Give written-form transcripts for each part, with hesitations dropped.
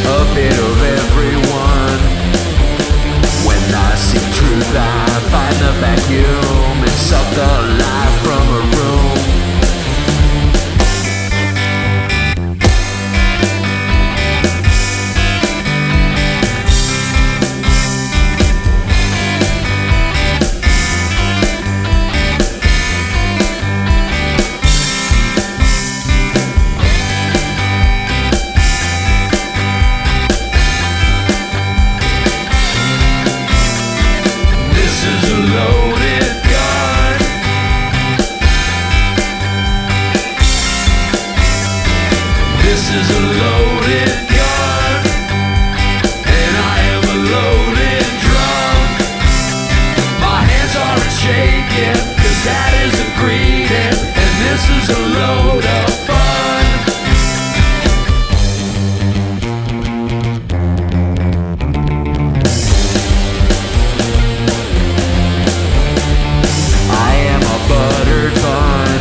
a bit of everyone. When I seek truth, I find the vacuum and suck the life from a room. This is a loaded gun, and I am a loaded drum. My hands aren't shaking, 'cause that isn't greeting, and this is a load of fun. I am a buttered bun,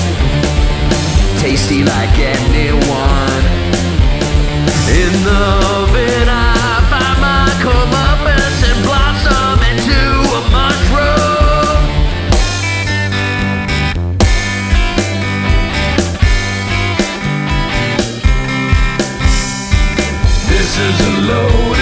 tasty like anyone. In the oven I find my comeuppance and blossom into a mushroom. This is a low